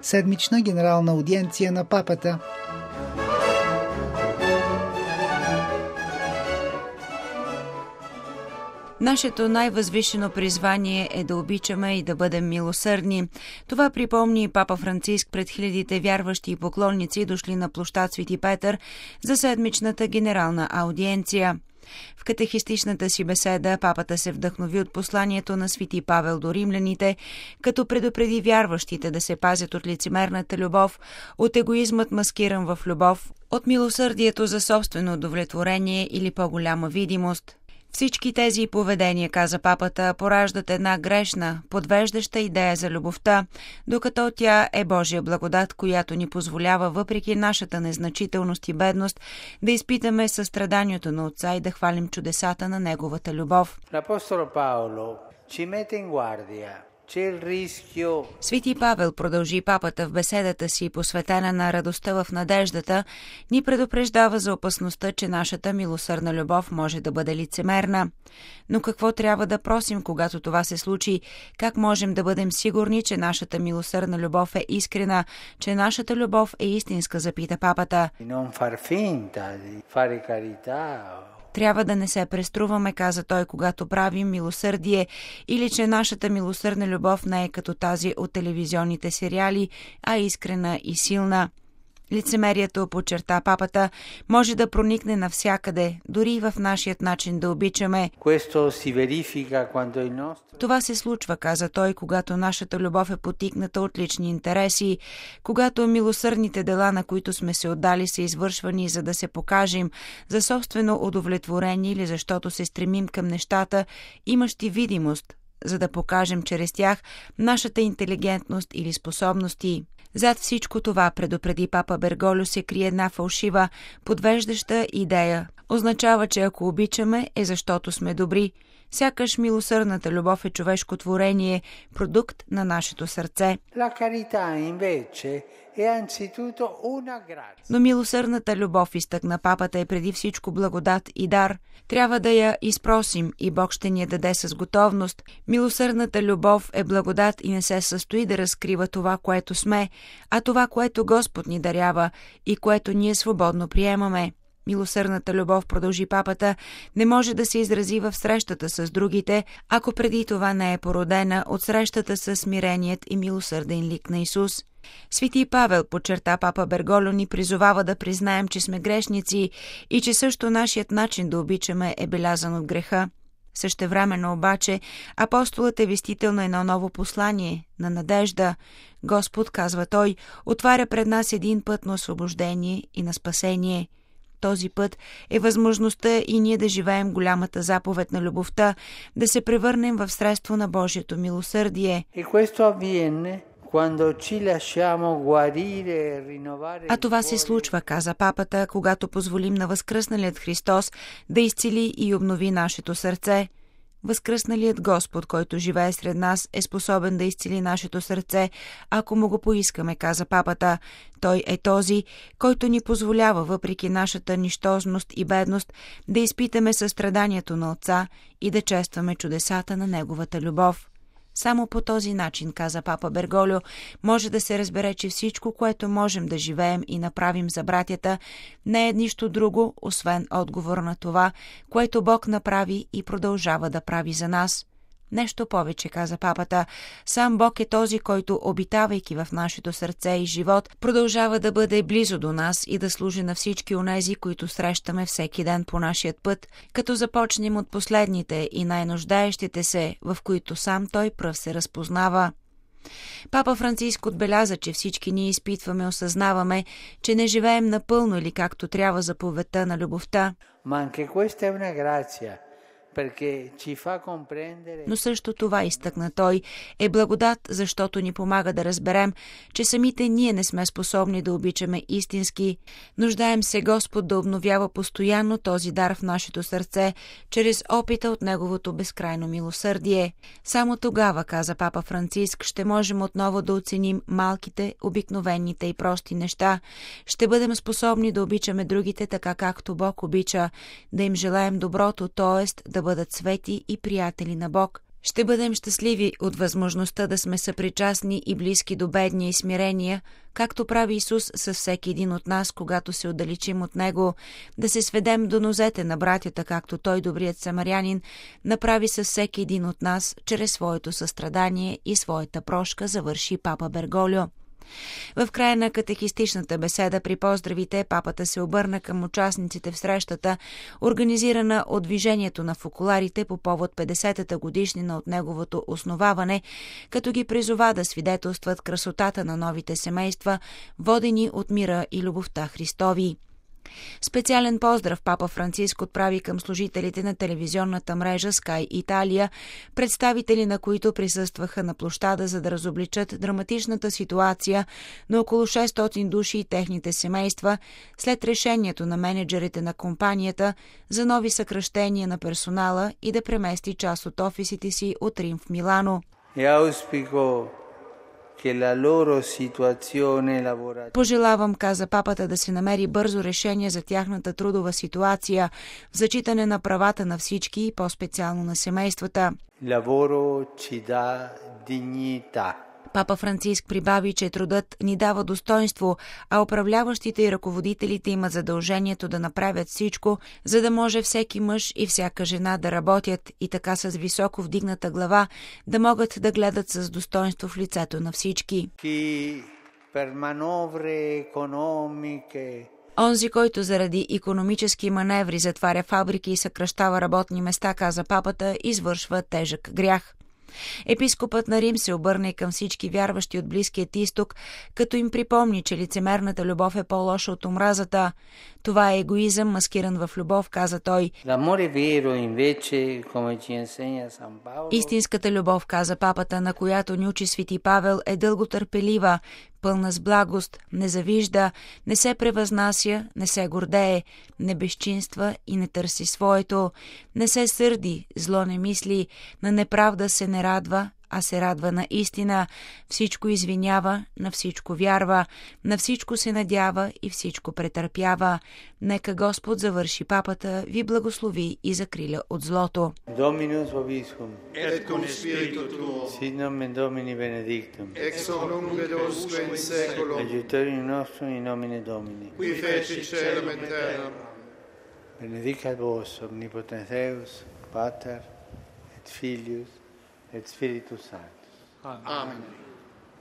седмична генерална аудиенция на папата. Нашето най-възвишено призвание е да обичаме и да бъдем милосърдни. Това припомни папа Франциск пред хилядите вярващи и поклонници, дошли на площад Свети Петър за седмичната генерална аудиенция. В катехистичната си беседа папата се вдъхнови от посланието на Свети Павел до римляните, като предупреди вярващите да се пазят от лицемерната любов, от егоизмът маскиран в любов, от милосърдието за собствено удовлетворение или по-голяма видимост. Всички тези поведения, каза папата, пораждат една грешна, подвеждаща идея за любовта, докато тя е Божия благодат, която ни позволява, въпреки нашата незначителност и бедност, да изпитаме състраданието на Отца и да хвалим чудесата на Неговата любов. L'Apostolo Paolo ci mette in guardia. Свети Павел, продължи папата в беседата си, посветена на радостта в надеждата, ни предупреждава за опасността, че нашата милосърдна любов може да бъде лицемерна. Но какво трябва да просим, когато това се случи? Как можем да бъдем сигурни, че нашата милосърдна любов е искрена, че нашата любов е истинска, запита папата. Трябва да не се преструваме, каза той, когато правим милосърдие, или че нашата милосърдна любов не е като тази от телевизионните сериали, а искрена и силна. Лицемерието, подчерта папата, може да проникне навсякъде, дори и в нашият начин да обичаме. Това се случва, каза той, когато нашата любов е потикната от лични интереси, когато милосърдните дела, на които сме се отдали, са извършвани за да се покажем, за собствено удовлетворение или защото се стремим към нещата, имащи видимост, за да покажем чрез тях нашата интелигентност или способности. Зад всичко това, предупреди папа Берголио, се крие една фалшива, подвеждаща идея. Означава, че ако обичаме, е защото сме добри. Сякаш милосърдната любов е човешко творение, продукт на нашето сърце. Но милосърдната любов, изтъкна папата, е преди всичко благодат и дар. Трябва да я изпросим и Бог ще ни я даде с готовност. Милосърдната любов е благодат и не се състои да разкрива това, което сме, а това, което Господ ни дарява и което ние свободно приемаме. Милосърдната любов, продължи папата, не може да се изрази в срещата с другите, ако преди това не е породена от срещата с смиреният и милосърден лик на Исус. Свети Павел, подчерта папа Берголио, ни призовава да признаем, че сме грешници и че също нашият начин да обичаме е белязан от греха. Същевременно обаче апостолът е вестител на едно ново послание, на надежда. Господ, казва той, отваря пред нас един път на освобождение и на спасение. Този път е възможността и ние да живеем голямата заповед на любовта, да се превърнем в средство на Божието милосърдие. А това се случва, каза папата, когато позволим на възкръсналият Христос да изцели и обнови нашето сърце. Възкръсналият Господ, който живее сред нас, е способен да изцели нашето сърце, ако му го поискаме, каза папата. Той е този, който ни позволява, въпреки нашата нищожност и бедност, да изпитаме състраданието на Отца и да честваме чудесата на Неговата любов. Само по този начин, каза папа Берголио, може да се разбере, че всичко, което можем да живеем и направим за братята, не е нищо друго, освен отговор на това, което Бог направи и продължава да прави за нас. Нещо повече, каза папата, сам Бог е този, който, обитавайки в нашето сърце и живот, продължава да бъде близо до нас и да служи на всички онези, които срещаме всеки ден по нашия път, като започнем от последните и най-нуждаещите се, в които сам той пръв се разпознава. Папа Франциск отбеляза, че всички ние изпитваме, осъзнаваме, че не живеем напълно или както трябва заповедта на любовта. Но също това, изтъкна той, е благодат, защото ни помага да разберем, че самите ние не сме способни да обичаме истински. Нуждаем се Господ да обновява постоянно този дар в нашето сърце, чрез опита от Неговото безкрайно милосърдие. Само тогава, каза папа Франциск, ще можем отново да оценим малките, обикновените и прости неща. Ще бъдем способни да обичаме другите така, както Бог обича, да им желаем доброто, т.е. да бъдат свети и приятели на Бог. Ще бъдем щастливи от възможността да сме съпричастни и близки до бедния и смирения, както прави Исус със всеки един от нас, когато се отдалечим от Него, да се сведем до нозете на братята, както Той, добрият самарянин, направи със всеки един от нас, чрез своето състрадание и своята прошка, завърши папа Берголио. В края на катехистичната беседа при поздравите папата се обърна към участниците в срещата, организирана от Движението на фокуларите по повод 50-та годишнина от неговото основаване, като ги призова да свидетелстват красотата на новите семейства, водени от мира и любовта Христови. Специален поздрав папа Франциск отправи към служителите на телевизионната мрежа Sky Италия, представители на които присъстваха на площада, за да разобличат драматичната ситуация на около 600 души и техните семейства след решението на менеджерите на компанията за нови съкращения на персонала и да премести част от офисите си от Рим в Милано. Пожелавам, каза папата, да се намери бързо решение за тяхната трудова ситуация, в зачитане на правата на всички и по-специално на семействата. Папа Франциск прибави, че трудът ни дава достоинство, а управляващите и ръководителите имат задължението да направят всичко, за да може всеки мъж и всяка жена да работят и така с високо вдигната глава да могат да гледат с достоинство в лицето на всички. Онзи, който заради икономически маневри затваря фабрики и съкращава работни места, каза папата, извършва тежък грях. Епископът на Рим се обърна към всички вярващи от Близкият изток, като им припомни, че лицемерната любов е по-лоша от омразата. Това е егоизъм, маскиран в любов, каза той. Истинската любов, каза папата, на която ни учи свети Павел, е дълготърпелива, пълна с благост, не завижда, не се превъзнася, не се гордее, не безчинства и не търси своето, не се сърди, зло не мисли, на неправда се не радва, а се радва на истина, всичко извинява, на всичко вярва, на всичко се надява и всичко претърпява. Нека Господ, завърши папата, ви благослови и закриля от злото. Dominus vobiscum. Et cum spiritu tuo. Sit nomen Domini benedictum. Ex hoc nunc et usque in saeculum. Aiuterium nostrum in nomine Domini. Qui feci caelum et terram. Benedicat vos omnipotens Deus, Pater et Filius et Spiritus Sanctus. Amen.